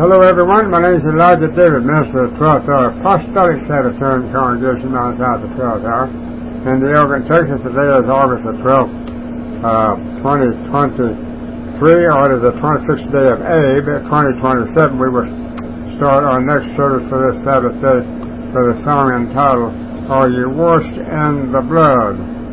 Hello everyone, my name is Elijah David, minister of the 12th Hour Apostolic Sabbatarian Congregation on south of the 12th Hour in the Elgin, Texas. Today is August the 12th, 2023, or it is the 26th day of Ab, 2027. We will start our next service for this Sabbath day with a song entitled, Are You Washed in the Blood?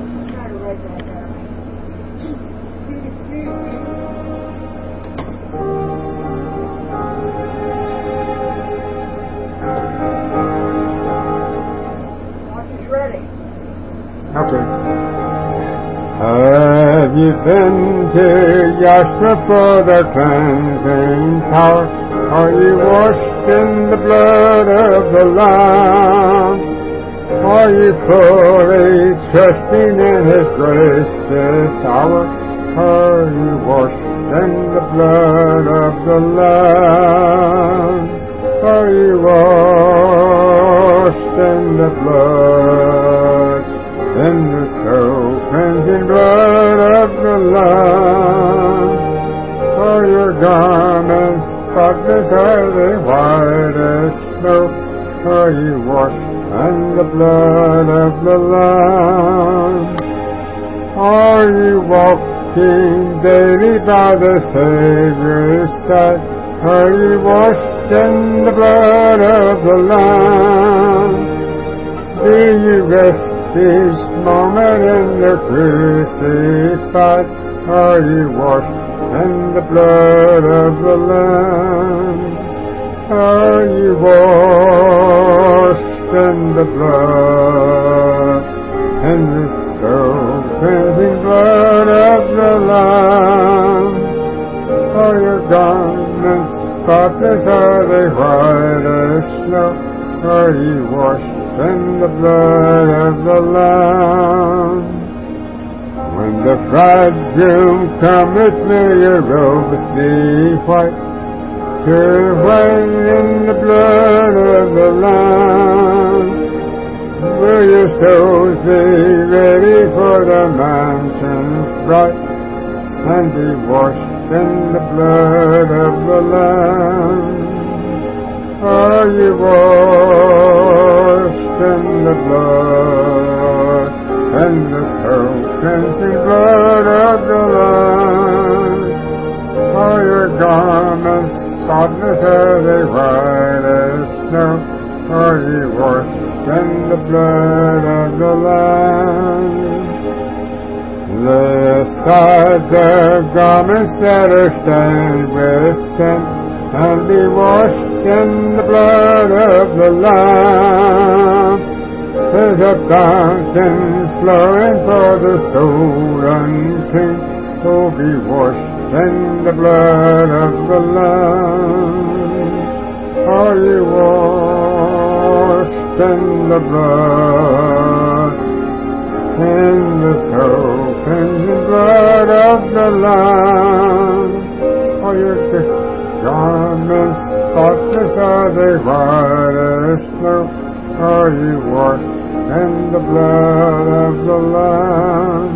Okay. Have you been to Yahshua for the cleansing power? Are you washed in the blood of the Lamb? Are you fully trusting in His grace this hour? Are you washed in the blood of the Lamb? Are you washed in the blood? In the soul-cleansing blood of the Lamb, are your garments spotless, are they white as snow? Are you washed in the blood of the Lamb? Are you walking daily by the Savior's side? Are you washed in the blood of the Lamb? Do you rest each moment in the crucified? Are you washed in the blood of the Lamb? Are you washed in the blood, in the soul-cleansing blood of the Lamb? Are your garments spotless, are they white as snow? Are you washed in the blood of the Lamb? When the bridegroom cometh, may your robes be white, to white in the blood of the Lamb. Will your souls be ready for the mansions bright, and be washed in the blood of the Lamb? Are you washed in the blood, in the soul-cleansing blood of the Lamb? Are your garments spotless, are they white as snow? Are you washed in the blood of the Lamb? Lay aside the garments that are stained with sin, and be washed in the blood of the Lamb. There's a fountain flowing for the soul unclean, so be washed in the blood of the Lamb. Are you washed in the blood, in the soul-cleansing blood of the Lamb? Are your garments spotless, are they white as snow? Are you washed in the blood of the Lamb?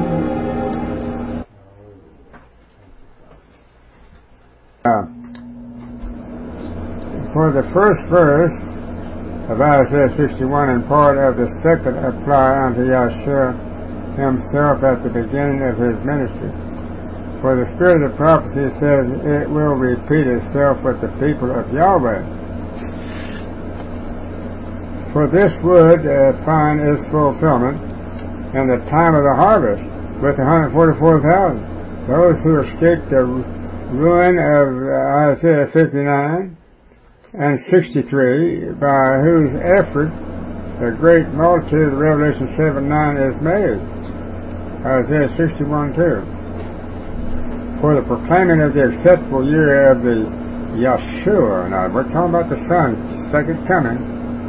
For the first verse of Isaiah 61 and part of the second apply unto Yahshua himself at the beginning of his ministry. For the spirit of prophecy says it will repeat itself with the people of Yahweh. For this would find its fulfillment in the time of the harvest with the 144,000, those who escaped the ruin of Isaiah 59 and 63, by whose effort the great multitude of Revelation 7:9 is made. Isaiah 61:2. For the proclaiming of the acceptable year of the Yahshua. Now, we're talking about the Son's second coming.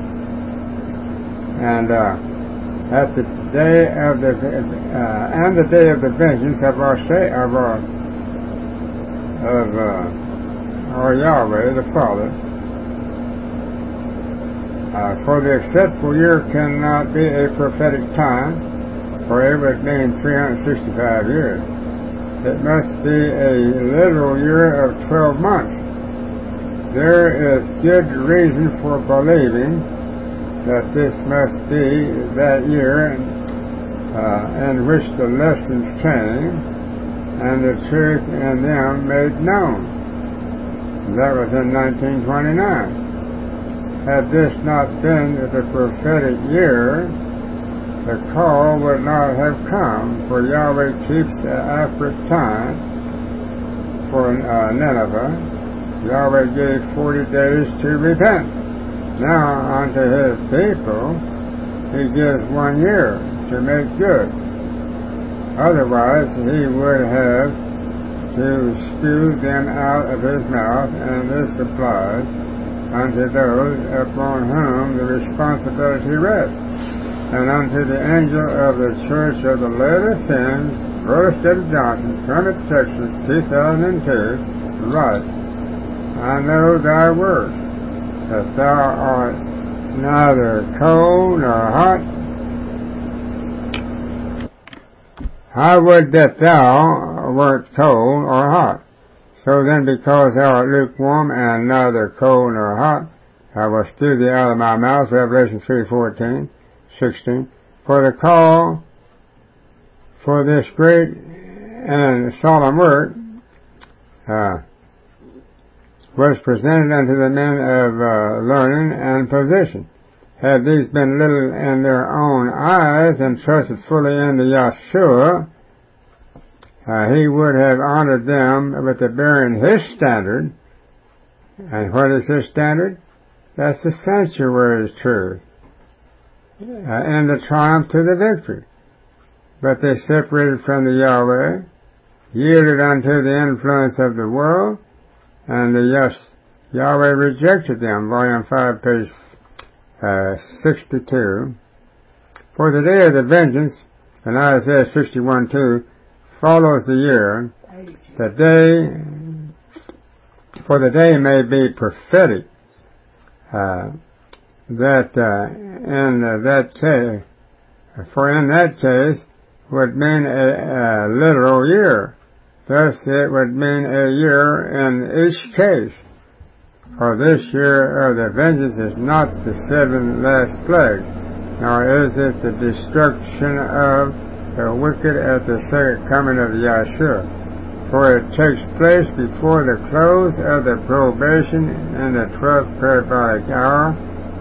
And at the day of the day of the vengeance of our Yahweh, the Father. For the acceptable year cannot be a prophetic time, for it would mean 365 years. It must be a literal year of 12 months. there is good reason for believing that this must be that year in which the lessons came and the truth in them made known. That was in 1929. Had this not been the prophetic year, the call would not have come, for Yahweh keeps the accurate time for Nineveh. Yahweh gave 40 days to repent. Now unto his people he gives 1 year to make good. Otherwise he would have to spew them out of his mouth, and this applies unto those upon whom the responsibility rests. And unto the angel of the Church of the Laodiceans, Brother Steady Johnson, Kermit, Texas, 2002, write, I know thy word, that thou art neither cold nor hot. I would that thou wert cold or hot. So then, because thou art lukewarm and neither cold nor hot, I will spew thee out of my mouth. Revelation 3:14, 16. For the call for this great and solemn work was presented unto the men of learning and position. Had these been little in their own eyes and trusted fully in the Yahshua, he would have honored them with the bearing his standard. And what is his standard? That's the sanctuary's truth, and the triumph to the victory. But they separated from the Yahweh, yielded unto the influence of the world, and the Yahweh rejected them. Volume 5, page 62. For the day of the vengeance, in Isaiah 61:2, follows the year. For the day may be prophetic, in that case would mean a literal year. Thus it would mean a year in each case. For this year of the vengeance is not the 7 last plagues, nor is it the destruction of the wicked at the second coming of Yahshua. For it takes place before the close of the probation in the 12th parabolic hour.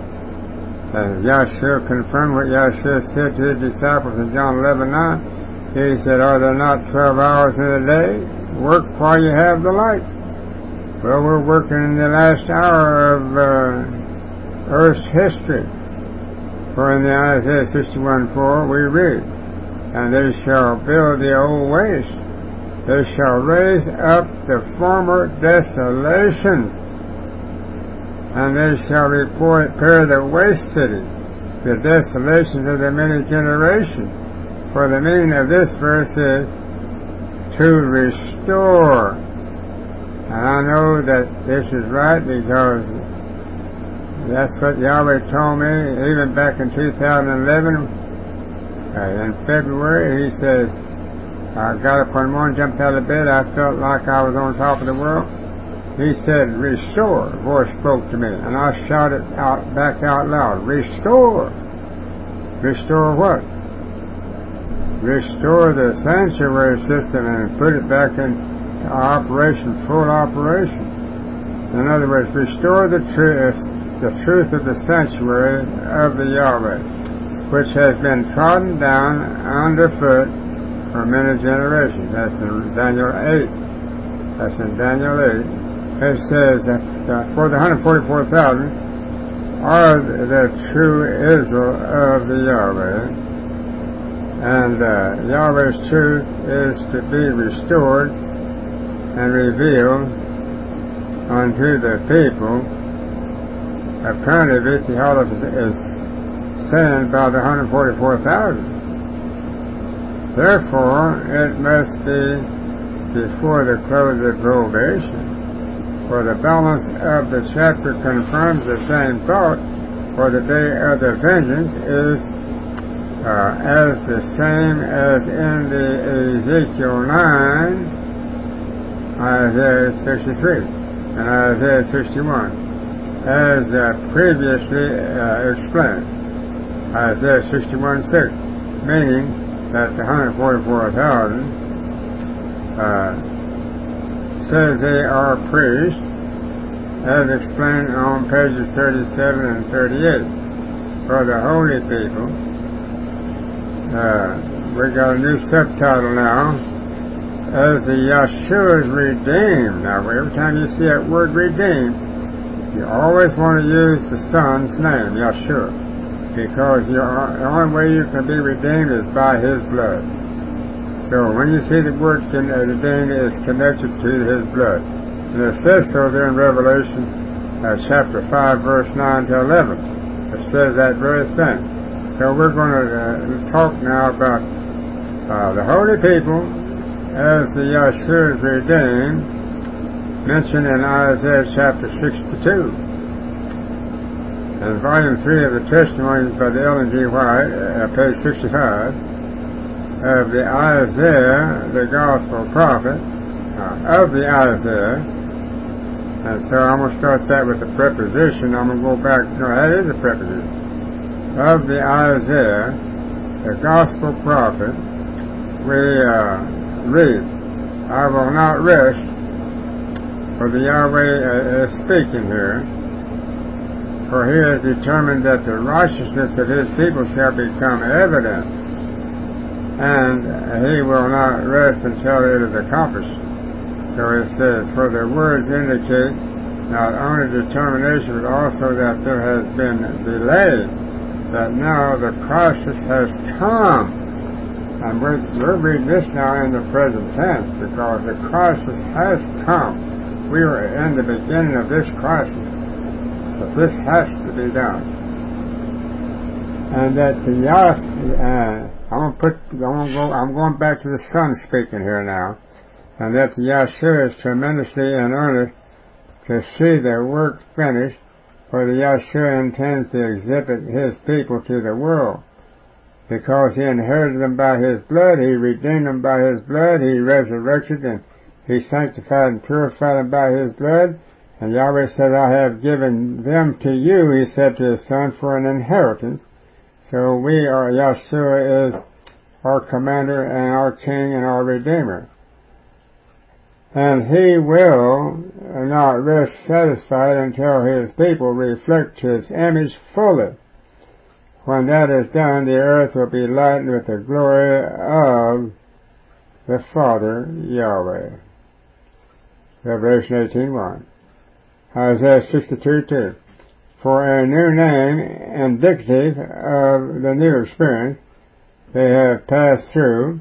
And Yahshua confirmed what Yahshua said to his disciples in John 11:9. He said, are there not 12 hours in a day? Work while you have the light. Well, we're working in the last hour of Earth's history. For in the Isaiah 61:4 we read, and they shall build the old waste. They shall raise up the former desolations, and they shall repair the waste cities, the desolations of the many generations. For the meaning of this verse is to restore. And I know that this is right because that's what Yahweh told me even back in 2011. In February, he said, I got up one morning, jumped out of bed, I felt like I was on top of the world. He said, restore. A voice spoke to me, and I shouted back out loud, restore. Restore what? Restore the sanctuary system and put it back in operation, full operation. In other words, restore the truth of the sanctuary of the Yahweh, which has been trodden down underfoot for many generations. That's in Daniel 8. That's in Daniel 8. It says that for the 144,000 are the true Israel of the Yahweh. And Yahweh's truth is to be restored and revealed unto the people. Apparently, Vithiolus is saying about the 144,000. Therefore, it must be before the close of probation. For the balance of the chapter confirms the same thought, for the day of the vengeance is as the same as in the Ezekiel 9, Isaiah 63. and Isaiah 61, as previously explained. Isaiah 61:6, meaning that the 144,000 says they are priests, as explained on pages 37 and 38. For the holy people, we got a new subtitle now, as the Yeshua's redeemed. Now, every time you see that word redeemed, you always want to use the Son's name, Yeshua, because the only way you can be redeemed is by His blood. So when you see the word redeemed, is connected to His blood. And it says so there in Revelation chapter 5, verse 9 to 11. It says that very thing. So we're going to talk now about the holy people as the Yeshua is redeemed, mentioned in Isaiah chapter 62. In volume 3 of the Testimonies by the Ellen G. White, page 65, of the Isaiah, the Gospel Prophet, of the Isaiah. And so I'm going to start that with the preposition. I'm going to go back, no, that is a preposition. Of the Isaiah, the Gospel Prophet, we read, I will not rest, for the Yahweh is speaking here, for He has determined that the righteousness of His people shall become evident, and He will not rest until it is accomplished. So it says, for the words indicate not only determination, but also that there has been delay, that now the crisis has come. And we're reading this now in the present tense, because the crisis has come. We are in the beginning of this crisis, but this has to be done. And that the I'm going back to the Son speaking here now, and that the Yeshua is tremendously in earnest to see their work finished, for the Yeshua intends to exhibit His people to the world, because He inherited them by His blood, He redeemed them by His blood, He resurrected and He sanctified and purified them by His blood, and Yahweh said, I have given them to you, He said to His Son, for an inheritance. So we are, Yeshua is our commander and our king and our redeemer. And He will not rest satisfied until His people reflect His image fully. When that is done, the earth will be lightened with the glory of the Father, Yahweh. Revelation 18:1. Isaiah 62:2. For a new name, indicative of the new experience they have passed through,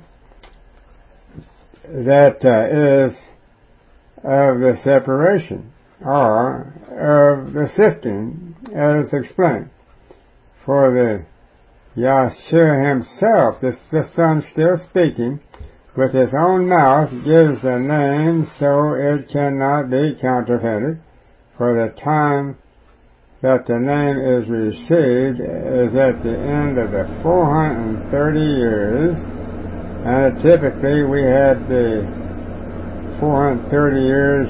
that is of the separation, or of the sifting, as explained. For the Yeshua Himself, the Son still speaking, with His own mouth gives the name so it cannot be counterfeited, for the time that the name is received is at the end of the 430 years, and typically we had the 430 years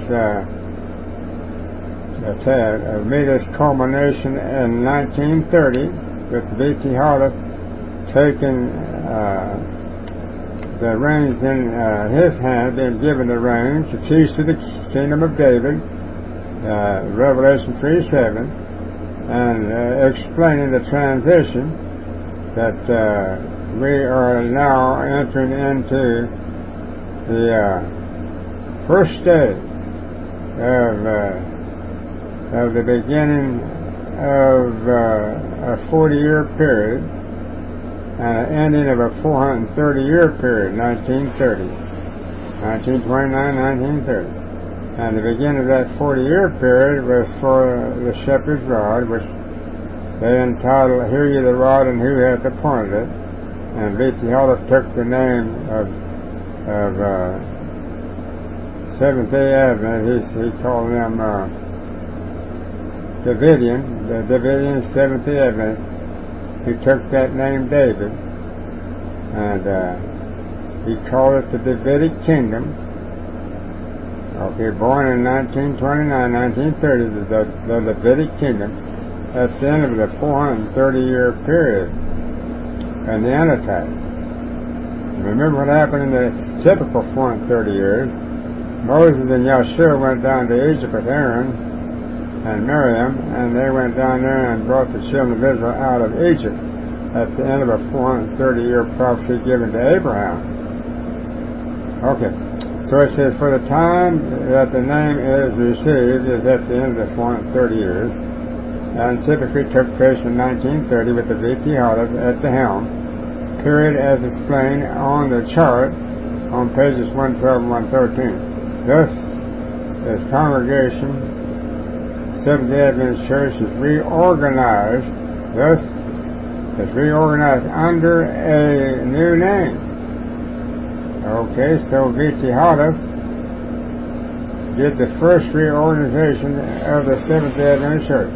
made its culmination in 1930, with V.T. Hollis taking the reins in his hand, being given the reins, the keys to the kingdom of David, Revelation 3:7, and explaining the transition that we are now entering into the first stage of the beginning of a 40-year period and an ending of a 430-year period, 1930, 1929, 1930. And the beginning of that 40-year period was for the shepherd's rod, which they entitled, Hear Ye the Rod and Who Hath Appointed It. And V.T. Hollis took the name of Seventh-day Advent. He called them the Davidian Seventh-day Advent. He took that name David, and he called it the Davidic Kingdom. Okay, born in 1929, 1930, the Davidic kingdom, at the end of the 430-year period, and the Antichrist. Remember what happened in the typical 430 years? Moses and Yeshua went down to Egypt with Aaron and Miriam, and they went down there and brought the children of Israel out of Egypt at the end of a 430-year prophecy given to Abraham. Okay, so it says, for the time that the name is received is at the end of the 430 years, and typically took place in 1930 with the VP Hollis at the helm, period as explained on the chart on pages 112 and 113. Thus, as congregation, Seventh-day Adventist Church is reorganized, thus is reorganized under a new name. Okay, so V.T. Hollis did the first reorganization of the Seventh-day Adventist Church.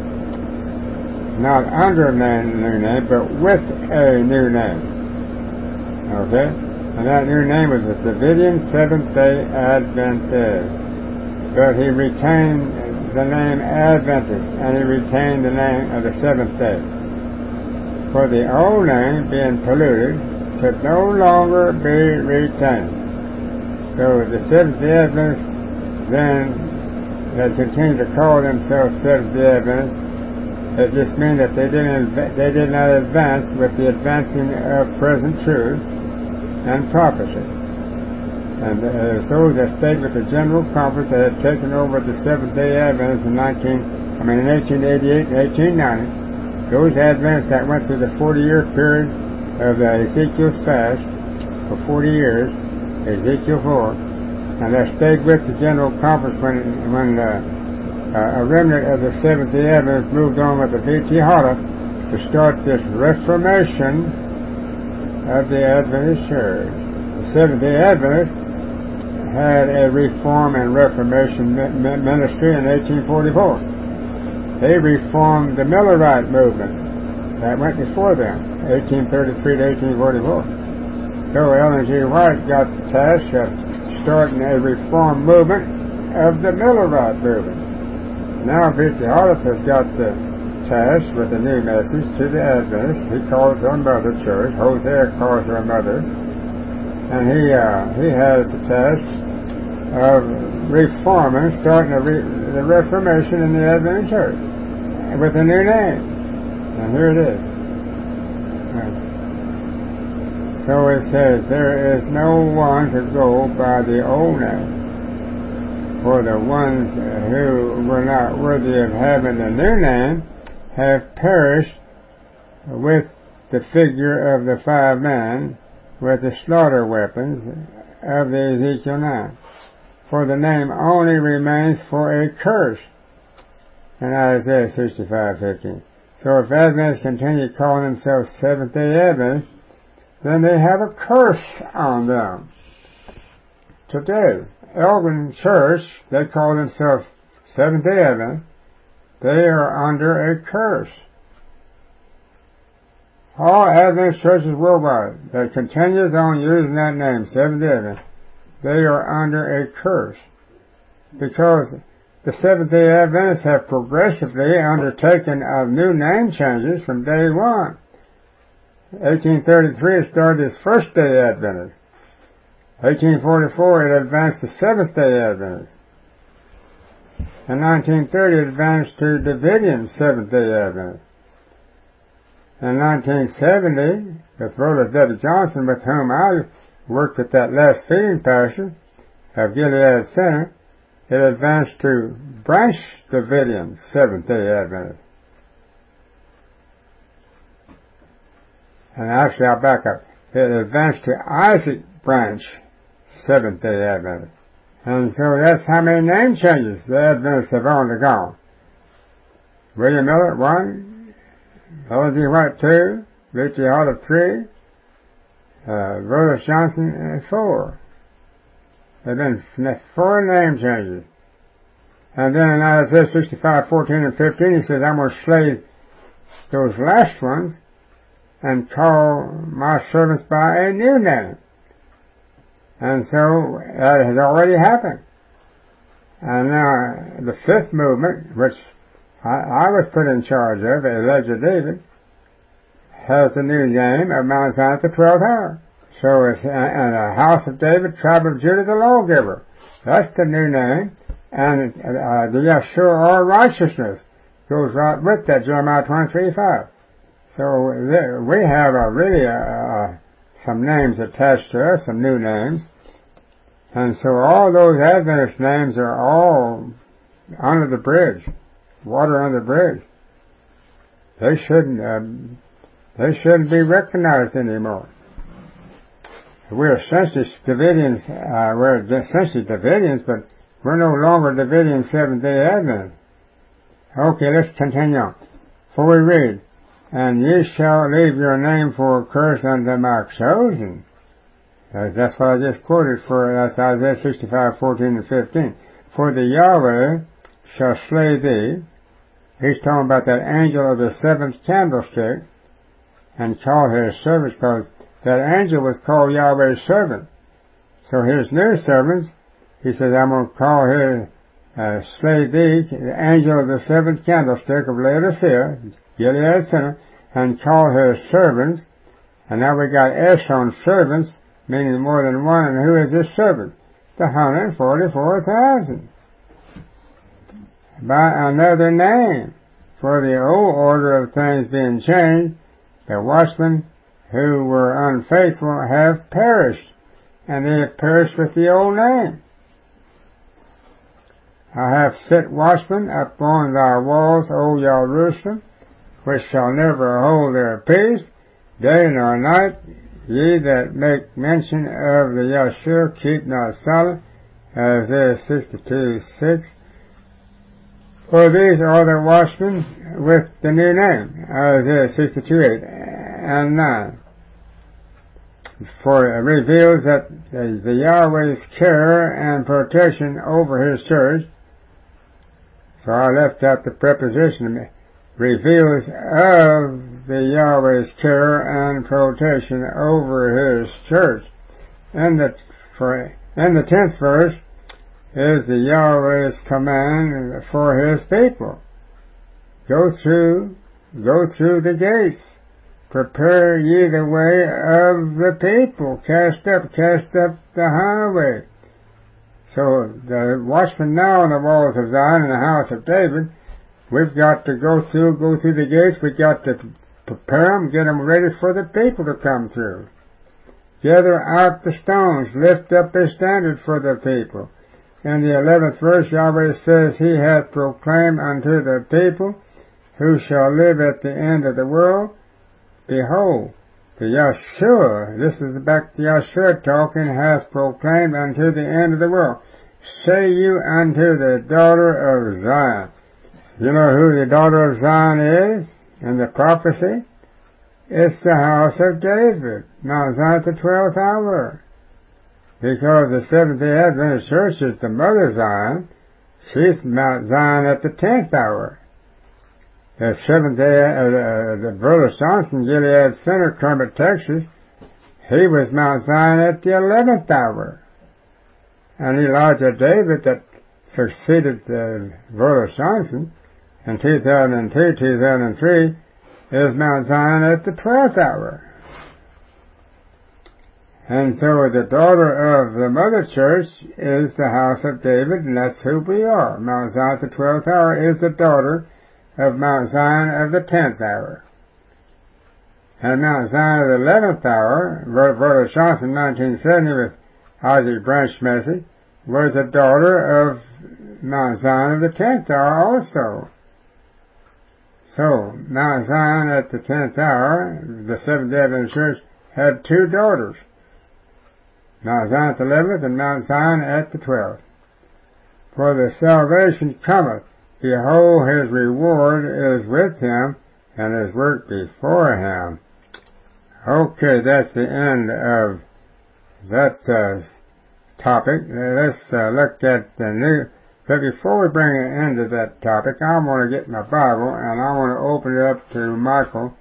Not under a new name, but with a new name. Okay? And that new name was the Davidian Seventh-day Adventist. But he retained the name Adventist, and he retained the name of the Seventh Day. For the old name, being polluted, could no longer be retained. So the Seventh-day Adventists then had continued to call themselves Seventh-day Adventists. It just means that they did not advance with the advancing of present truth and prophecy. And those that stayed with the General Conference that had taken over the Seventh-day Adventists in 1888 and 1890, those Adventists that went through the 40-year period of Ezekiel's fast for 40 years, Ezekiel 4, and that stayed with the General Conference when a remnant of the Seventh-day Adventists moved on with the V.T. Hollis to start this reformation of the Adventist Church. The Seventh-day Adventists had a Reform and Reformation ministry in 1844. They reformed the Millerite movement that went before them, 1833 to 1844. So Ellen G. White got the task of starting a reform movement of the Millerite movement. Now V.T. Hollis has got the task with a new message to the Adventists. He calls her Mother Church. Hosea calls her Mother. And he has the task of reforming, starting the Reformation in the Adventist Church with a new name. And here it is. So it says, there is no one to go by the old name. For the ones who were not worthy of having the new name have perished with the figure of the 5 men with the slaughter weapons of the Ezekiel 9. For the name only remains for a curse in Isaiah 65:15. So if Adventists continue calling themselves Seventh-day Adventists, then they have a curse on them. Today, Elgin Church, they call themselves Seventh-day Adventists. They are under a curse. All Adventist churches worldwide that continues on using that name, Seventh-day Adventists, they are under a curse. Because the Seventh-day Adventists have progressively undertaken new name changes from day one. 1833 it started as First-day Adventists. 1844 it advanced to Seventh-day Adventists. In 1930 it advanced to Davidian Seventh-day Adventists. In 1970, with Rhoda W. Johnson, with whom I worked with that last feeding pastor of Gilead Center, it advanced to Branch Davidian Seventh-day Adventists. And actually, I'll back up. It advanced to Isaac Branch Seventh-day Adventists. And so that's how many name changes the Adventists have undergone. William Miller, 1. Ellen G. White, 2. V.T. Hollis, 3. Rhoda Johnson, 4. There have been 4 name changes. And then in Isaiah 65:14 and 15, he says, I'm going to slay those last ones and call my servants by a new name. And so that has already happened. And now the fifth movement, which I was put in charge of, Elijah David, has the new name of Mount Zion at the 12th hour. So it's the house of David, tribe of Judah, the lawgiver. That's the new name. And the Yeshua, or righteousness, goes right with that, Jeremiah 23:5. So we have some names attached to us, some new names. And so all those Adventist names are all under the bridge, water under the bridge. They shouldn't be recognized anymore. We're essentially Davidians, but we're no longer Davidian Seventh-day Adventists. Okay, let's continue on. For we read, and ye shall leave your name for a curse unto my chosen. That's what I just quoted for, that's Isaiah 65:14 and 15. For the Yahweh shall slay thee. He's talking about that angel of the seventh candlestick, and call his servants, because that angel was called Yahweh's servant. So his new servants, he says, I'm going to call his, slay thee, the angel of the seventh candlestick of Laodicea, Gilead sinner, and call his servants. And now we got Eshon's servants, meaning more than one, and who is his servant? The 144,000. By another name, for the old order of things being changed, the watchmen who were unfaithful have perished, and they have perished with the old name. I have set watchmen upon thy walls, O Jerusalem, which shall never hold their peace, day nor night. Ye that make mention of the Yeshua, keep not silent. Isaiah 62:6. For these are the watchmen with the new name. Isaiah 62:8 and 9. For it reveals that the Yahweh's care and protection over his church. So I left out the preposition. Reveals of the Yahweh's care and protection over his church. And the 10th verse is the Yahweh's command for his people. Go through the gates. Prepare ye the way of the people. Cast up the highway. So the watchmen now on the walls of Zion in the house of David, we've got to go through the gates. We've got to prepare them, get them ready for the people to come through. Gather out the stones, lift up a standard for the people. In the 11th verse, Yahweh says, He hath proclaimed unto the people who shall live at the end of the world, behold, the Yeshua, this is back to Yeshua talking, hath proclaimed unto the end of the world. Say you unto the daughter of Zion. You know who the daughter of Zion is in the prophecy? It's the house of David, Mount Zion at the 12th hour. Because the Seventh-day Adventist Church is the mother Zion, she's Mount Zion at the 10th hour. The the Brother Johnson, Gilead Center, Kermit, Texas, he was Mount Zion at the 11th hour. And Elijah David, that succeeded Brother Johnson in 2002, 2003, is Mount Zion at the 12th hour. And so the daughter of the mother church is the house of David, and that's who we are. Mount Zion at the 12th hour is the daughter of Mount Zion of the 10th hour. And Mount Zion of the 11th hour, Brother Johnson, 1970, with Isaac Branch message, was the daughter of Mount Zion of the 10th hour also. So, Mount Zion at the 10th hour, the Seventh-day Adventist Church, had two daughters. Mount Zion at the 11th and Mount Zion at the 12th. For the salvation cometh, behold, his reward is with him, and his work before him. Okay, that's the end of that topic. Let's look at the new. But before we bring an end to that topic, I want to get my Bible, and I want to open it up to Micah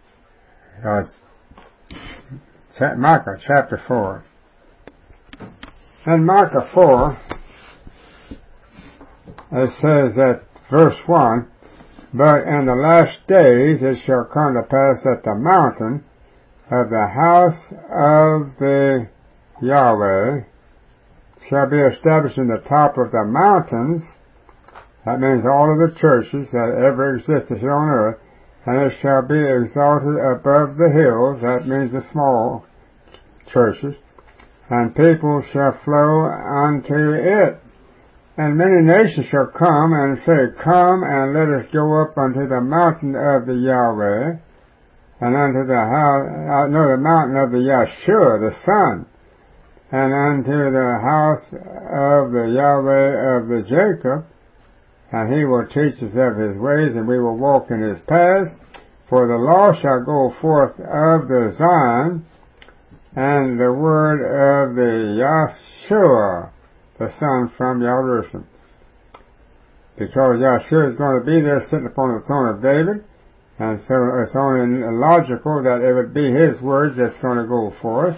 chapter 4. In Micah 4, it says that verse 1, but in the last days it shall come to pass that the mountain of the house of the Yahweh shall be established in the top of the mountains. That means all of the churches that ever existed here on earth. And it shall be exalted above the hills. That means the small churches. And people shall flow unto it. And many nations shall come and say, come and let us go up unto the mountain of the Yahweh, and unto the mountain of the Yahshua, the Son, and unto the house of the Yahweh of the Jacob, and he will teach us of his ways, and we will walk in his paths. For the law shall go forth of the Zion, and the word of the Yahshua, the Son from Jerusalem. Because Yahshua is going to be there sitting upon the throne of David, and so it's only logical that it would be his words that's going to go forth.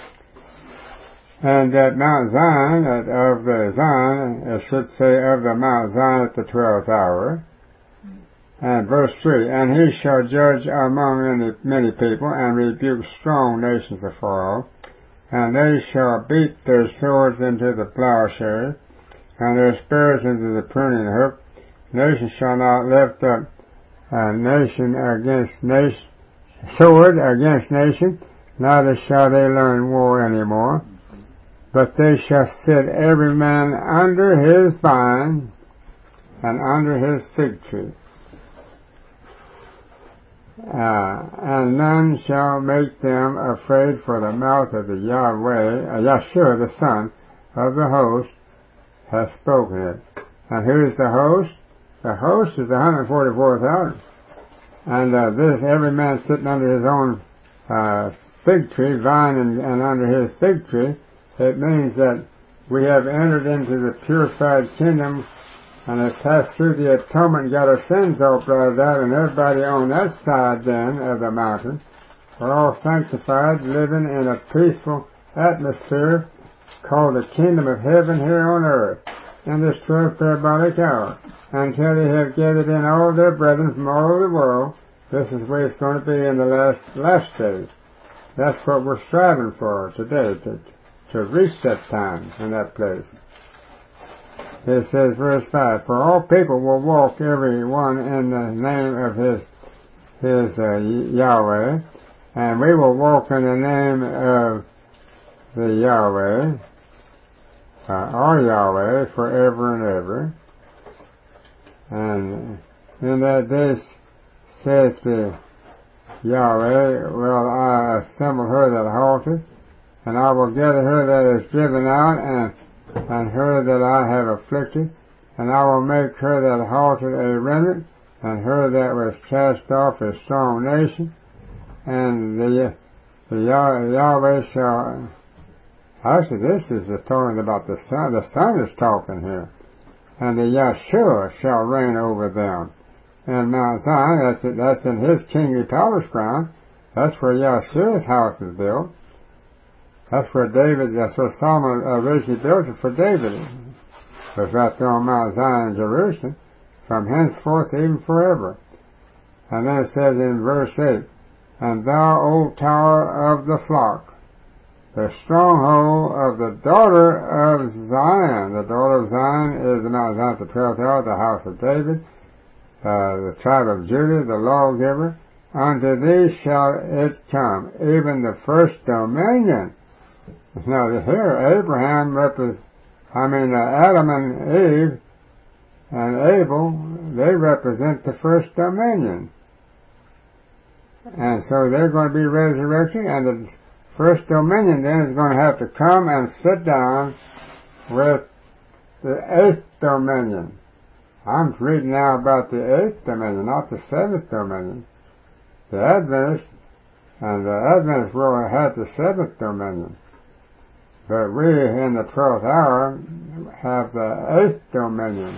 And that Mount Zion, of the Zion, it should say of the Mount Zion at the 12th hour. And verse 3, and he shall judge among many people, and rebuke strong nations afar off. And they shall beat their swords into the plowshare, and their spears into the pruning hook. Nation shall not lift up nation against nation, sword against nation, neither shall they learn war any more. But they shall sit every man under his vine and under his fig tree. And none shall make them afraid, for the mouth of the Yahweh, Yahshua, the Son of the host, has spoken it. And who is the host? The host is 144,000. And this, every man sitting under his own fig tree, vine and under his fig tree, it means that we have entered into the purified kingdom and have passed through the atonement and got our sins all blotted out, and everybody on that side then of the mountain are all sanctified, living in a peaceful atmosphere called the kingdom of heaven here on earth in this 12th parabolic hour, until they have gathered in all their brethren from all over the world. This is the way it's going to be in the last days. That's what we're striving for today, to reach that time and that place. It says, verse 5, for all people will walk every one in the name of his Yahweh, and we will walk in the name of the Yahweh, our Yahweh, forever and ever. And in that day saith the Yahweh, will I assemble her that halteth, and I will gather her that is driven out, and her that I have afflicted, and I will make her that halted a remnant, and her that was cast off a strong nation. And the Yahweh shall, actually this is talking about the Son is talking here. And the Yahshua shall reign over them. And Mount Zion, that's in his kingly palace ground. That's where Yahshua's house is built. That's where Solomon originally built it for David. It was right there on Mount Zion in Jerusalem, from henceforth even forever. And then it says in verse 8, and thou, O tower of the flock, the stronghold of the daughter of Zion. The daughter of Zion is the Mount Zion, the 12th hour, the house of David, the tribe of Judah, the lawgiver. Unto thee shall it come, even the first dominion. Now here, Adam and Eve and Abel, they represent the first dominion. And so they're going to be resurrected, and the first dominion then is going to have to come and sit down with the 8th dominion. I'm reading now about the 8th dominion, not the 7th dominion. The Adventists will have the 7th dominion. But we, in the 12th hour, have the 8th dominion.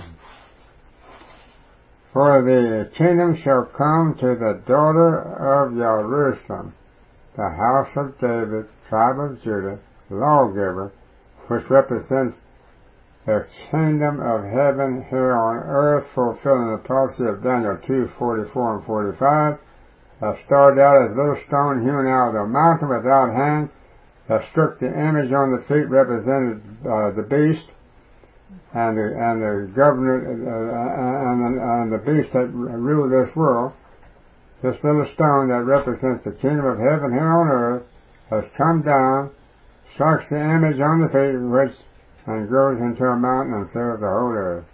For the kingdom shall come to the daughter of Jerusalem, the house of David, tribe of Judah, lawgiver, which represents the kingdom of heaven here on earth, fulfilling the prophecy of Daniel 2:44 and 45. That started out as a little stone hewn out of the mountain without hands, that struck the image on the feet, represented the beast, and the governor, and the beast that ruled this world. This little stone that represents the kingdom of heaven here on earth has come down, strikes the image on the feet, and grows into a mountain and fills the whole earth.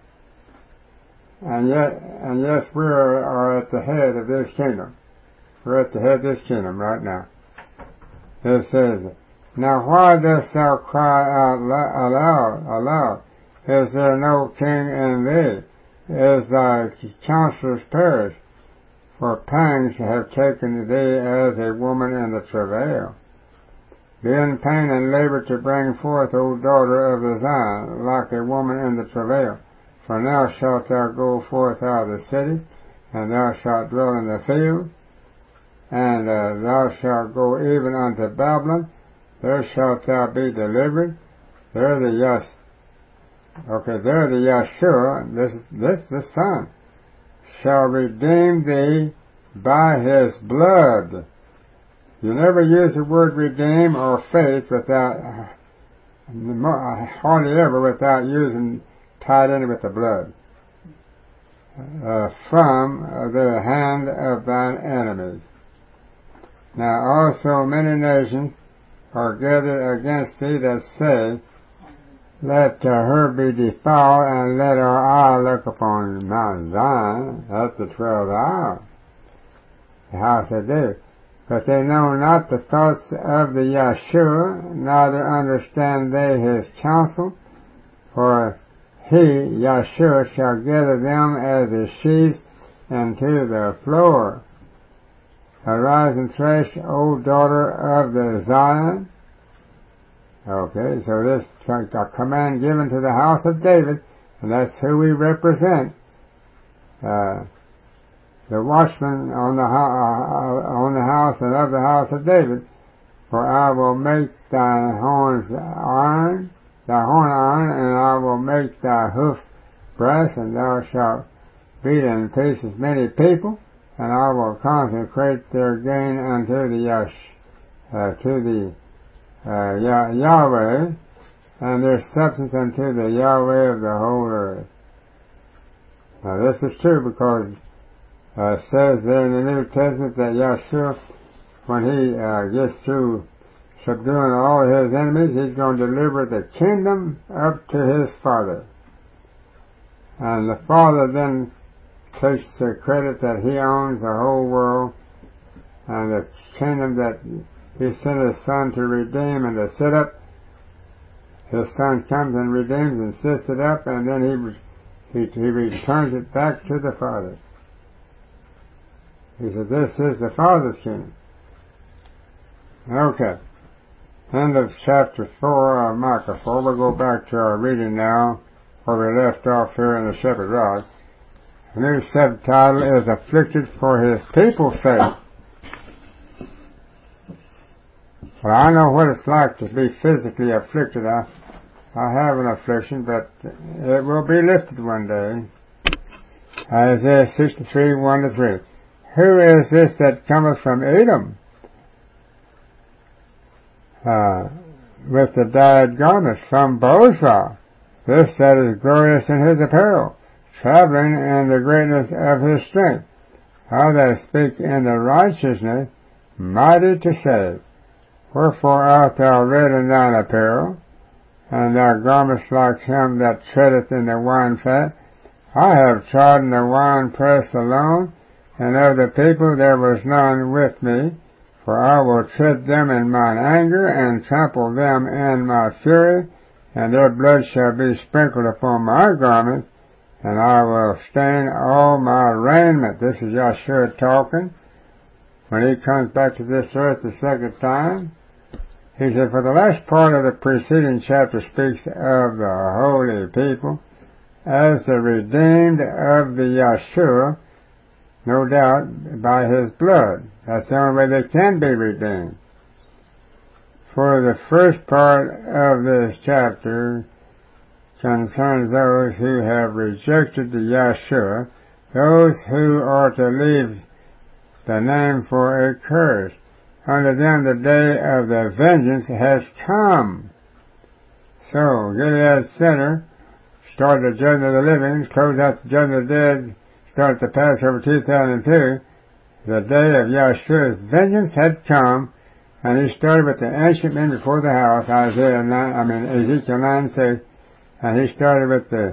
And yes, we are at the head of this kingdom. We're at the head of this kingdom right now. It says, now why dost thou cry out aloud? Is there no king in thee? Is thy counselors perished? For pangs have taken thee as a woman in the travail. Be in pain and labor to bring forth, O daughter of the Zion, like a woman in the travail. For now shalt thou go forth out of the city, and thou shalt dwell in the field, and thou shalt go even unto Babylon. There shalt thou be delivered. There the Yeshua, the Son, shall redeem thee by his blood. You never use the word redeem or faith without, hardly ever without tied in with the blood. From the hand of thine enemies. Now also many nations are gathered against thee that say, let her be defiled, and let our eye look upon Mount Zion. That's the 12th hour, the house of David. But they know not the thoughts of the Yeshua, neither understand they his counsel. For he, Yeshua, shall gather them as a sheaf into the floor. Arise and thresh, O daughter of the Zion. Okay, so this is a command given to the house of David, and that's who we represent. The watchman on the house and of the house of David. For I will make thy horn iron, and I will make thy hoofs brass, and thou shalt beat in pieces many people, and I will consecrate their gain unto the Yahweh, and their substance unto the Yahweh of the whole earth. Now this is true because it says there in the New Testament that Yeshua, when he gets through subduing all his enemies, he's going to deliver the kingdom up to his Father. And the Father then takes the credit that he owns the whole world, and the kingdom that he sent his Son to redeem and to set up. His Son comes and redeems and sets it up, and then he returns it back to the Father. He said, this is the Father's kingdom. Okay. End of chapter 4 of Micah 4. We'll go back to our reading now, where we left off here in the Shepherd Rock. The new subtitle is Afflicted for His People's Sake. Well, I know what it's like to be physically afflicted. I have an affliction, but it will be lifted one day. Isaiah 63, 1-3. Who is this that cometh from Edom, with the dyed garments from Bozrah? This that is glorious in his apparel, traveling in the greatness of his strength. How that speak in the righteousness, mighty to save. Wherefore art thou red in thine apparel, and thy garments like him that treadeth in the wine fat? I have trodden the wine press alone, and of the people there was none with me. For I will tread them in mine anger, and trample them in my fury, and their blood shall be sprinkled upon my garments, and I will stain all my raiment. This is Yeshua talking. When he comes back to this earth the second time, he said, for the last part of the preceding chapter speaks of the holy people as the redeemed of the Yeshua, no doubt by his blood. That's the only way they can be redeemed. For the first part of this chapter concerns those who have rejected the Yeshua, those who are to leave the name for a curse. Unto them the day of the vengeance has come. So, Gilead Center started the judgment of the living, closed out the judgment of the dead, started the Passover 2002. The day of Yeshua's vengeance had come, and he started with the ancient men before the house, Ezekiel 9:6, and he started with the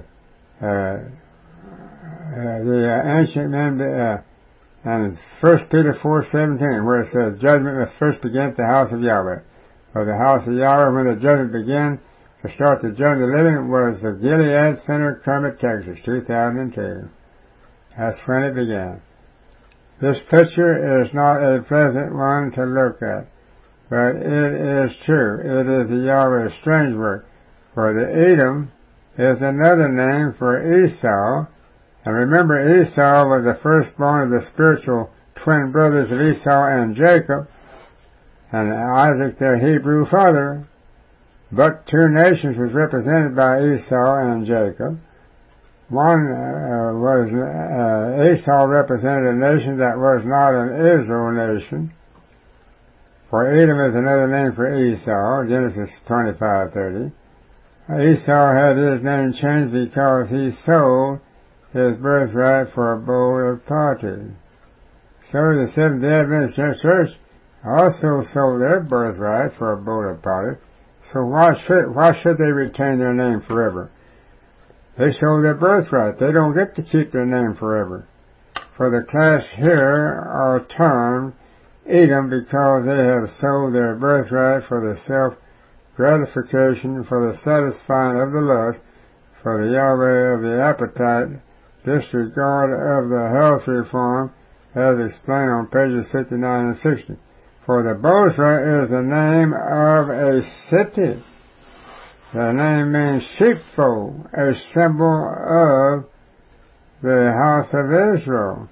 ancient men, and 1 Peter 4:17, where it says, judgment must first begin at the house of Yahweh. For the house of Yahweh, when the judgment began to start the judgment of the living, was the Gilead Center, Kermit, Texas, 2002. That's when it began. This picture is not a pleasant one to look at, but it is true. It is the Yahweh's strange work. For the Edom is another name for Esau. And remember, Esau was the firstborn of the spiritual twin brothers of Esau and Jacob, and Isaac their Hebrew father. But two nations was represented by Esau and Jacob. One was Esau represented a nation that was not an Israel nation. For Edom is another name for Esau, Genesis 25:30. Esau had his name changed because he sold his birthright for a bowl of pottage. So the Seventh-day Adventist Church also sold their birthright for a bowl of pottage. So why should they retain their name forever? They sold their birthright. They don't get to keep their name forever. For the class here are termed Edom because they have sold their birthright for the self-gratification, for the satisfying of the lust, for the Yahweh of the appetite, disregard of the health reform, as explained on pages 59 and 60. For the Bozrah is the name of a city. The name means sheepfold, a symbol of the house of Israel.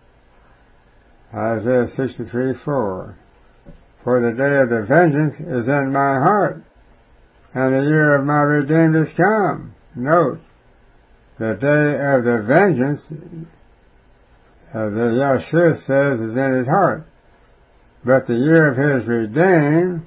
Isaiah 63:4. For the day of the vengeance is in my heart, and the year of my redeemed is come. Note, the day of the vengeance, the Yeshua says, is in his heart. But the year of his redeemed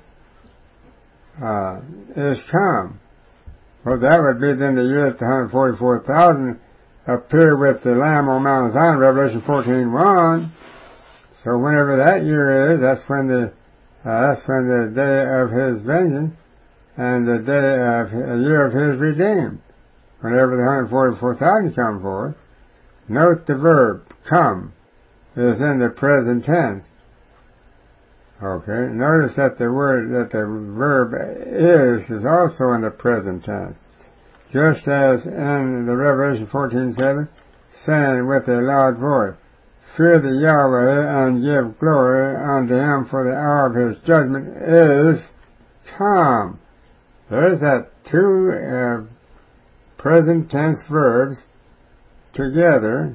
is come. Well, that would be then the year that the 144,000 appear with the Lamb on Mount Zion, Revelation 14:1. So whenever that year is, that's when the day of his vengeance and the day of a year of his redeemed. Whenever the 144,000 come forth, note the verb come is in the present tense. Okay, notice that the verb is also in the present tense. Just as in the Revelation 14:7, saying with a loud voice, fear the Yahweh and give glory unto him, for the hour of his judgment is come. There's that two present tense verbs together.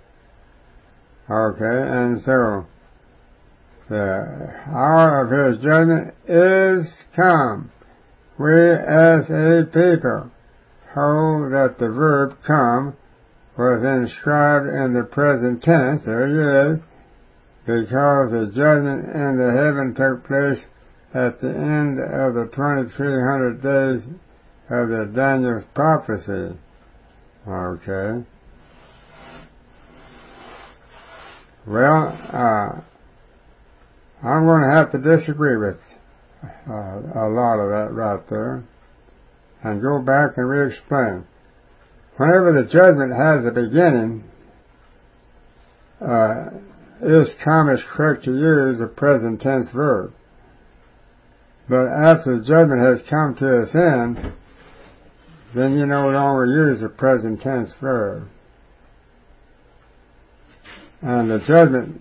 Okay, and so the hour of his judgment is come. We as a people hold that the verb come was inscribed in the present tense, there he is, because the judgment in the heaven took place at the end of the 2300 days of the Daniel's prophecy. Okay. Well, I'm going to have to disagree with a lot of that right there and go back and re-explain. Whenever the judgment has a beginning, is come is correct to use a present tense verb. But after the judgment has come to its end, then you no longer use a present tense verb. And the judgment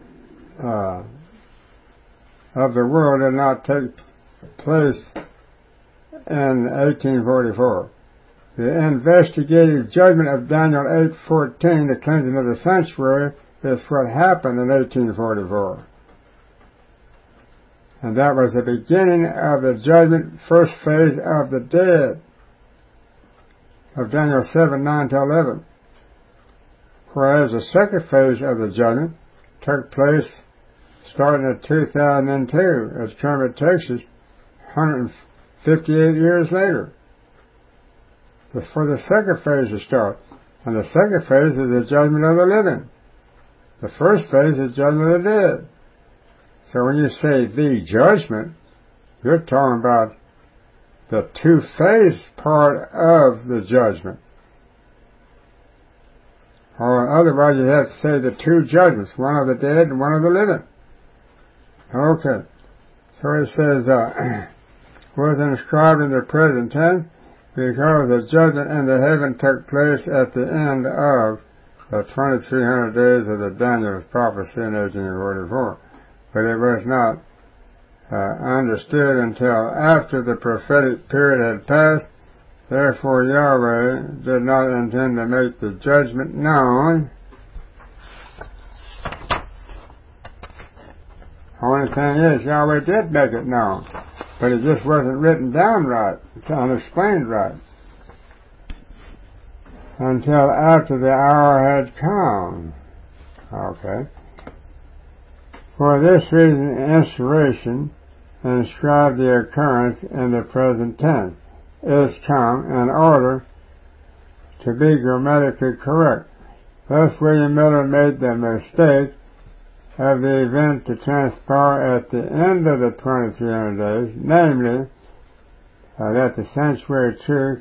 of the world did not take place in 1844. The investigative judgment of Daniel 8:14, the cleansing of the sanctuary, is what happened in 1844. And that was the beginning of the judgment, first phase of the dead. of Daniel 7:9-11. Whereas the second phase of the judgment took place starting at 2002 at Kermit, Texas, 158 years later. For the second phase to start. And the second phase is the judgment of the living. The first phase is judgment of the dead. So when you say the judgment, you're talking about the two-phase part of the judgment. Or otherwise you have to say the two judgments, one of the dead and one of the living. Okay. So it says, was inscribed in the present tense because the judgment in the heaven took place at the end of the 2300 days of the Daniel's prophecy in 1844. But it was not understood until after the prophetic period had passed. Therefore Yahweh did not intend to make the judgment known. Only thing is, Yahweh did make it known, but it just wasn't written down right, and explained right, until after the hour had come. Okay. For this reason, inspiration inscribed the occurrence in the present tense is come in order to be grammatically correct. Thus William Miller made the mistake of the event to transpire at the end of the 2300 days, namely, that the sanctuary truth,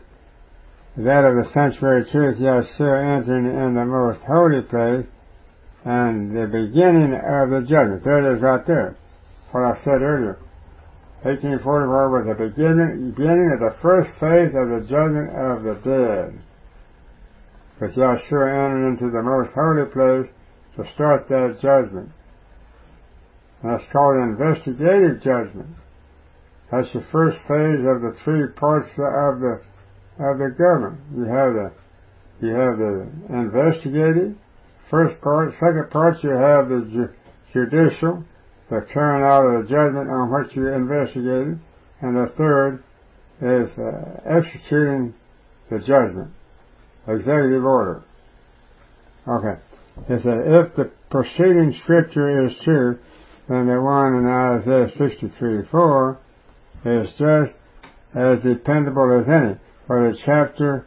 Yahshua entering in the most holy place, and the beginning of the judgment. There it is right there. What I said earlier. 1844 was the beginning of the first phase of the judgment of the dead. With Yahshua entering into the most holy place to start that judgment. And that's called investigative judgment. That's the first phase of the three parts of the government. You have the investigative first part. Second part, you have the judicial, the carrying out of the judgment on what you investigated, and the third is executing the judgment, executive order. Okay. It said, if the preceding scripture is true, then the one in Isaiah 63:4 is just as dependable as any. For this chapter,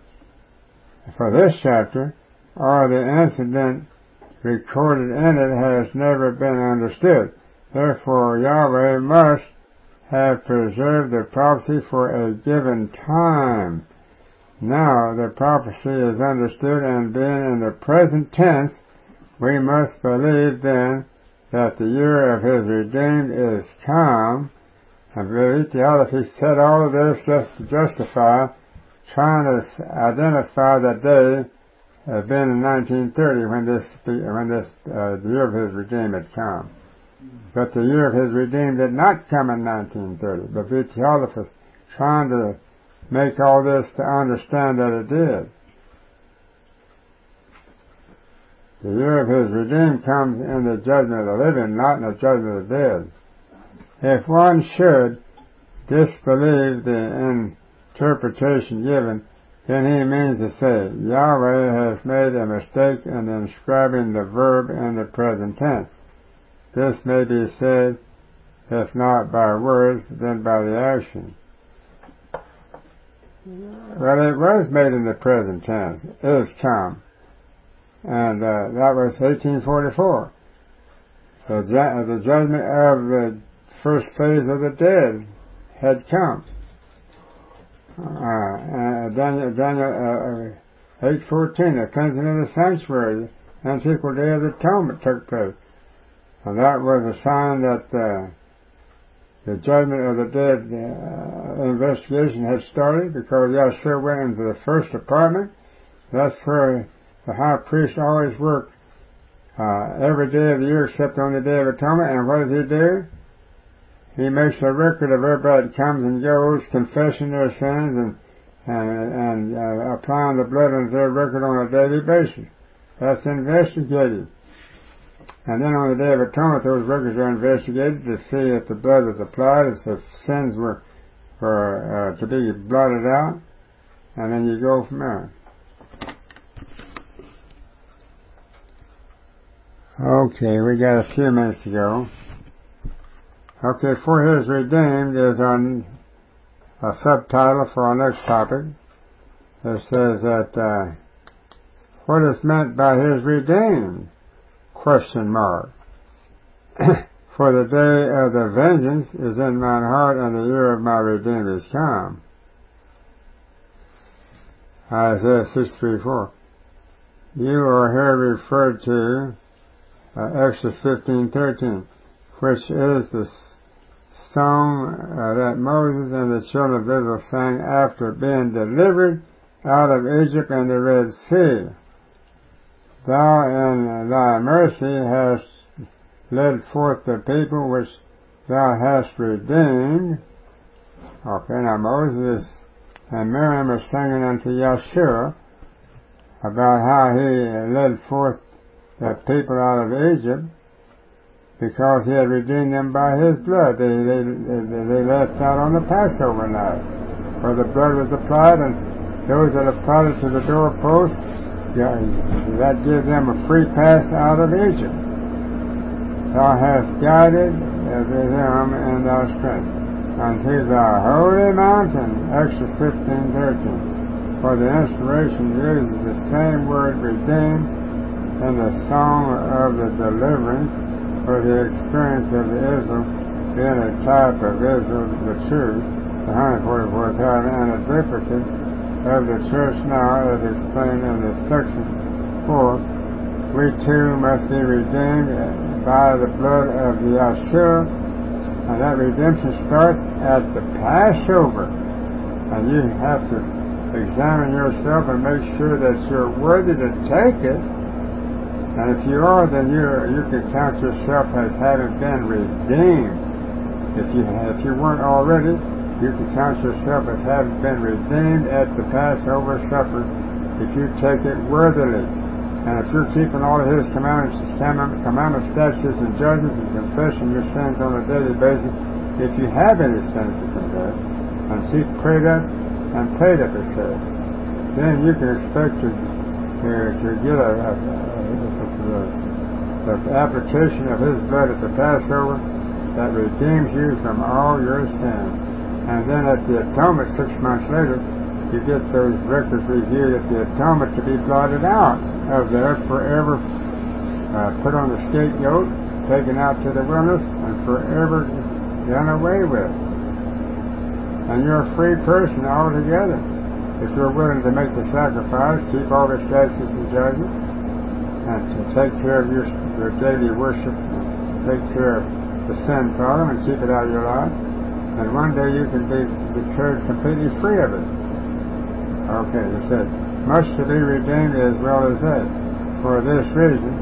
or the incident recorded in it has never been understood. Therefore, Yahweh must have preserved the prophecy for a given time. Now the prophecy is understood, and being in the present tense, we must believe then that the year of his redeemed is come. And he said all of this just to justify trying to identify the day had been in 1930 when the year of his redeemed had come. But the year of his redeemed did not come in 1930. But Vitiolith was trying to make all this to understand that it did. The year of his redeemed comes in the judgment of the living, not in the judgment of the dead. If one should disbelieve the interpretation given, then he means to say, Yahweh has made a mistake in inscribing the verb in the present tense. This may be said, if not by words, then by the action. Well, it was made in the present tense, is come. And that was 1844. So the judgment of the first phase of the dead had come. Daniel 8:14, the cleansing of the sanctuary, the antiqual day of the atonement took place. And that was a sign that the judgment of the dead investigation had started, because Yahshua went into the first apartment. That's where the high priest always worked every day of the year except on the Day of Atonement. And what does he do? He makes a record of everybody that comes and goes, confessing their sins and applying the blood into their record on a daily basis. That's investigative. And then on the Day of Atonement, those records are investigated to see if the blood was applied, if the sins were to be blotted out. and then you go from there. Okay, we got a few minutes to go. Okay, For His Redeemed is on a subtitle for our next topic. It says that, what is meant by His redeemed? Question mark. For the day of the vengeance is in mine heart, and the year of my Redeemer is come. Isaiah 63:4. You are here referred to Exodus 15:13, which is the song that Moses and the children of Israel sang after being delivered out of Egypt and the Red Sea. Thou in thy mercy hast led forth the people which thou hast redeemed. Okay, now Moses and Miriam are singing unto Yahshua about how he led forth the people out of Egypt because he had redeemed them by his blood. They left out on the Passover night, where the blood was applied, and those that applied it to the doorpost, that gives them a free pass out of Egypt. Thou hast guided them in thy strength unto thy holy mountain. Exodus 15:13. For the inspiration uses the same word redeemed in the song of the deliverance, for the experience of Israel being a type of Israel, the church, the 144,000, and a duplicate of the church now, as explained in the section 4. We too must be redeemed by the blood of Yahshua, and that redemption starts at the Passover. And you have to examine yourself and make sure that you're worthy to take it. And if you are, then you can count yourself as having been redeemed. If you weren't already, you can count yourself as having been redeemed at the Passover supper if you take it worthily. And if you're keeping all of His commandments, statutes, and judgments, and confessing your sins on a daily basis, if you have any sins to confess, and keep prayed up and paid up, it says, then you can expect to get the application of His blood at the Passover that redeems you from all your sins. And then at the atonement 6 months later, you get those records reviewed at the atonement to be blotted out of there forever, put on the scapegoat, taken out to the wilderness, and forever done away with. And you're a free person altogether if you're willing to make the sacrifice, keep all the statutes and judgments, and to take care of your daily worship, take care of the sin problem, and keep it out of your life. And one day you can be declared completely free of it. Okay, it says, much to be redeemed as well as they. For this reason,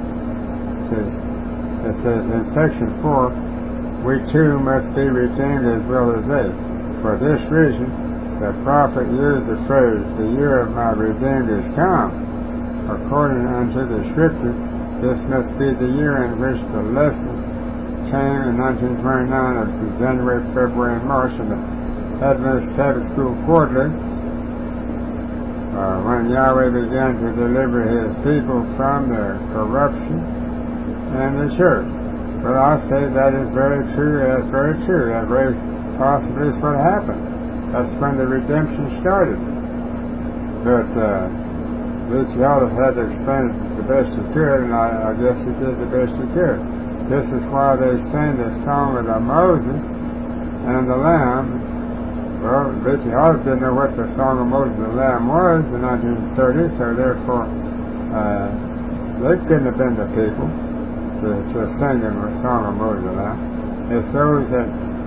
it says in section 4, we too must be redeemed as well as they. For this reason, the prophet used the phrase, the year of my redeemed is come. According unto the Scripture, this must be the year in which the lesson came in 1929 of January, February, and March in the Adventist Sabbath School Quarterly, when Yahweh began to deliver His people from their corruption in the church. But I say that is very true. That's very true. That very possibly is what happened. That's when the redemption started. But Rich Yellow had to explain it the best he could, and I guess he did the best he could. This is why they sang the song of the Moses and the Lamb. Well, Richie Hollis didn't know what the Song of Moses and the Lamb was in 1930, so therefore they couldn't have been the people to sing the Song of Moses and the Lamb. It shows that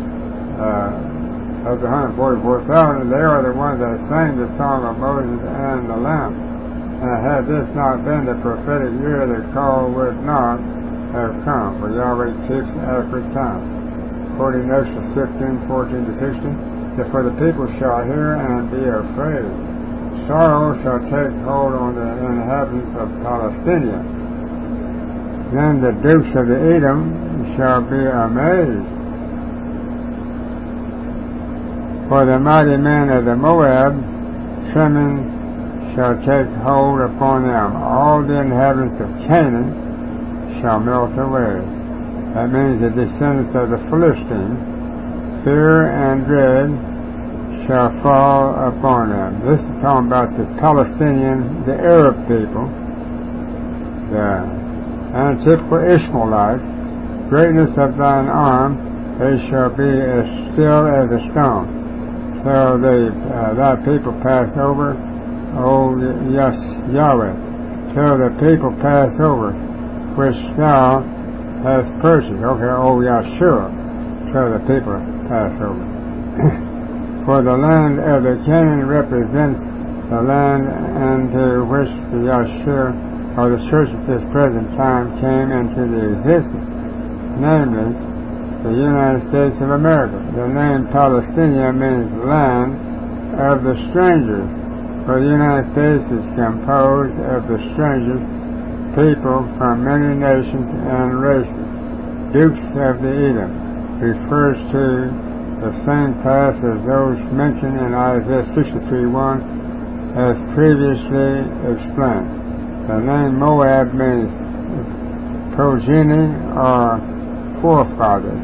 of the 144,000, they are the ones that sang the Song of Moses and the Lamb. And had this not been the prophetic year, the call would not have come, for Yahweh keeps accurate time. Quoting Exodus 15:14-16, that for the people shall hear and be afraid. Sorrow shall take hold on the inhabitants of Palestine. Then the dukes of the Edom shall be amazed. For the mighty men of the Moab trimmings shall take hold upon them. All the inhabitants of Canaan shall melt away. That means the descendants of the Philistines. Fear and dread shall fall upon them. This is talking about the Palestinian, the Arab people, the antithetical Ishmaelites. Greatness of thine arm, they shall be as still as a stone, till thy people pass over, O yes, Yahweh, till the people pass over, which thou hast purchased. Okay, O Yahshua, till the people pass over. For the land of the Canaan represents the land into which the Yahshua, or the church at this present time, came into the existence, namely the United States of America. The name Palestine means land of the strangers, for the United States is composed of the strangers, people from many nations and races. Dukes of the Edom refers to the same class as those mentioned in Isaiah 63:1 as previously explained. The name Moab means progeny or forefathers.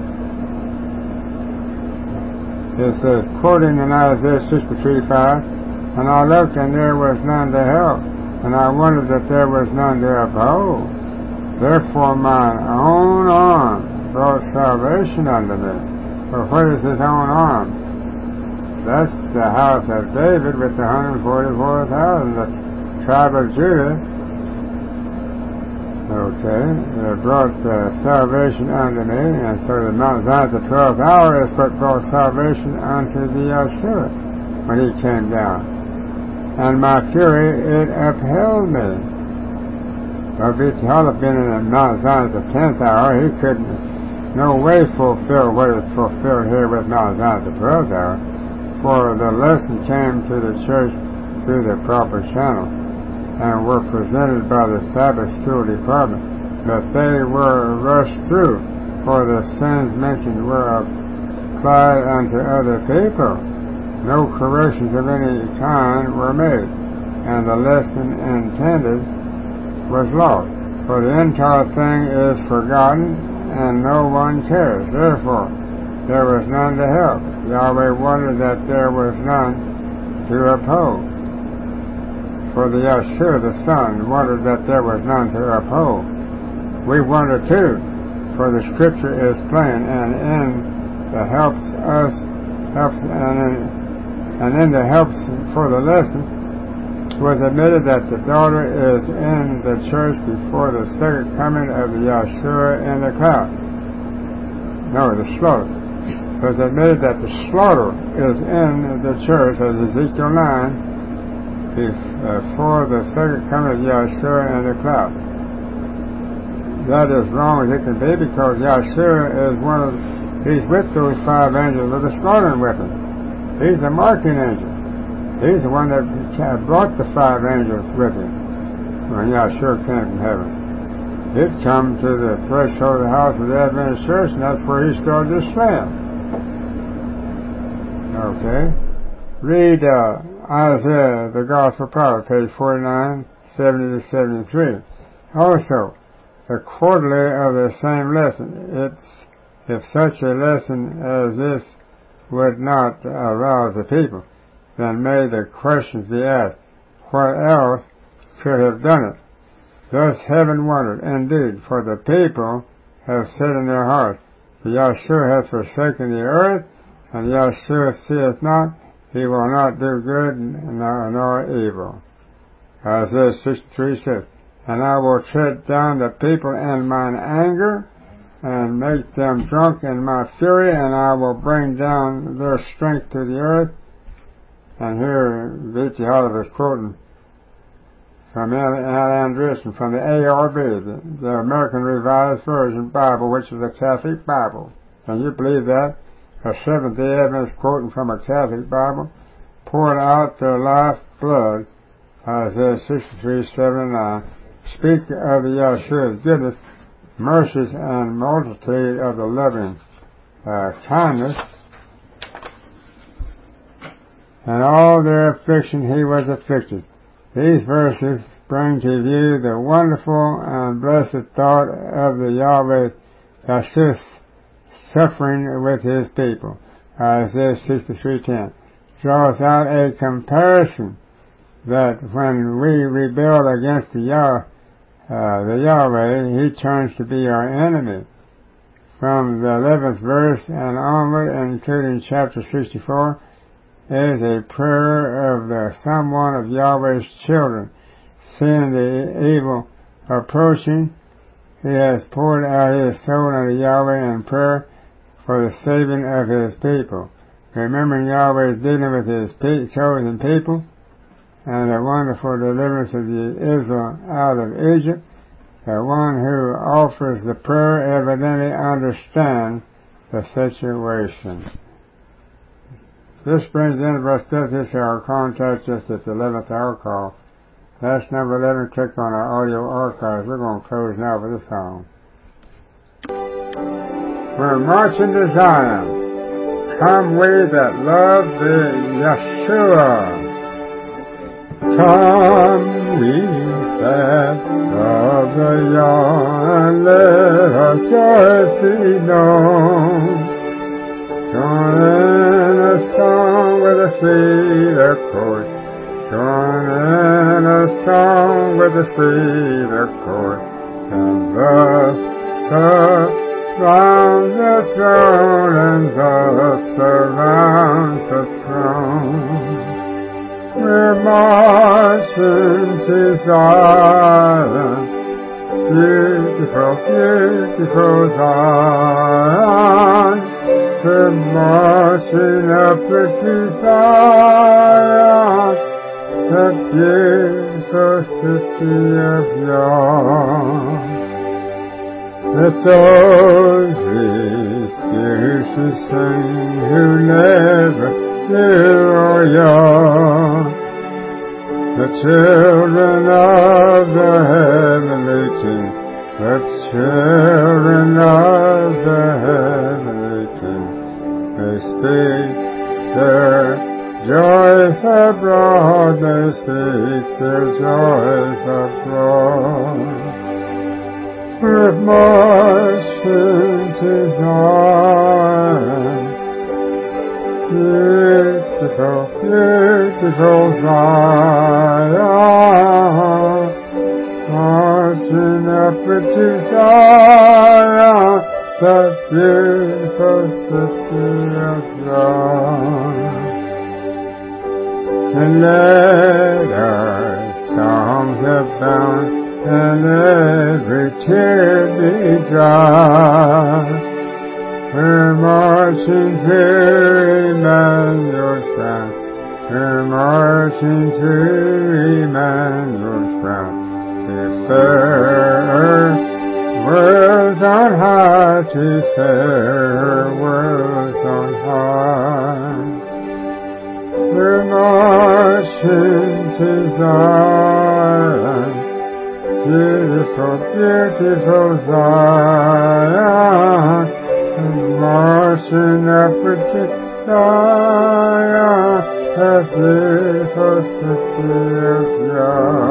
It says, quoting in Isaiah 63:5, and I looked, and there was none to help, and I wondered that there was none to uphold. Therefore mine own arm brought salvation unto me. For what is his own arm? That's the house of David with the 144,000, the tribe of Judah. Okay, they brought salvation unto me, and so the Mount Zion, the 12th hour, is what brought salvation unto the Yahshua when he came down. And my fury, it upheld me. Well, if he had been in the Mount Zion at the 10th hour, he couldn't no way fulfill what is fulfilled here with Mount Zion at the 12th hour, for the lesson came to the church through the proper channel, and were presented by the Sabbath School Department, but they were rushed through, for the sins mentioned were applied unto other people. No corrections of any kind were made, and the lesson intended was lost, for the entire thing is forgotten, and no one cares. Therefore, there was none to help. Yahweh wondered that there was none to uphold. For the Yahshua, the Son, wondered that there was none to uphold. We wonder too, for the Scripture is plain, and in the helps for the lesson, was admitted that the daughter is in the church before the second coming of the Yahshua in the cloud. No, the slaughter. It was admitted that the slaughter is in the church, as Ezekiel 9, before the second coming of Yahshua in the cloud. That is wrong as it can be, because Yahshua is he's with those 5 angels with a slaughtering weapon. He's a marking angel. He's the one that brought the 5 angels with him when Yahshua came from heaven. He'd come to the threshold of the house of the Adventist church, and that's where he started his slam. Okay. Read Isaiah, the Gospel Prophet, page 49, 70 to 73. Also, the quarterly of the same lesson. If such a lesson as this would not arouse the people, then may the questions be asked, what else could have done it? Thus heaven wondered, indeed, for the people have said in their hearts, the Yahshua hath forsaken the earth, and Yahshua seeth not, he will not do good nor evil. Isaiah 63 says, and I will tread down the people in mine anger, and make them drunk in my fury, and I will bring down their strength to the earth. And here, V.T. Holliver is quoting from Al Andresen from the ARB, the American Revised Version Bible, which is a Catholic Bible. Can you believe that? A Seventh-day Adventist quoting from a Catholic Bible, poured out their life blood, Isaiah 63, 7 and 9, speak of the Yahshua's goodness, mercies, and multitude of the loving kindness and all their affliction he was afflicted. These verses bring to view the wonderful and blessed thought of the Yahweh assists suffering with his people. Isaiah 63:10 draws out a comparison that when we rebel against the Yahweh, he turns to be our enemy. From the 11th verse and onward, including chapter 64, is a prayer of the someone of Yahweh's children. Seeing the evil approaching, he has poured out his soul unto Yahweh in prayer for the saving of his people. Remembering Yahweh's dealing with his chosen people and the wonderful deliverance of the Israel out of Egypt, the one who offers the prayer evidently understands the situation. This brings in verse 36 our contact just at the 11th hour call. That's number 11. Click on our audio archives. We're going to close now with this song. We're marching to Zion. Come we that love the Yeshua. Come we that love the Yah, and let our joys be known. Join in a song with a sweet accord. Join in a song with a sweet accord. And thus surround the throne, and thus surround the throne. We're marching to Zion, beautiful, beautiful Zion. We're marching up to Zion, the beautiful city of Yah. Let those refuse to sing who never knew Yah, the children of the heavenly King, the children of the heavenly King, they speak their joys abroad, they speak their joys abroad. We're marching to Zion, beautiful, beautiful Zion, marching upward to Zion, the beautiful city of God. And let our songs abound, and every tear be dry. We're marching to Emmanuel's ground. We're marching to Emmanuel's ground. To fairer worlds on high, to fairer worlds on high. We're marching to Zion, beautiful, beautiful Zion, and marching upward to Zion, the beautiful city of God.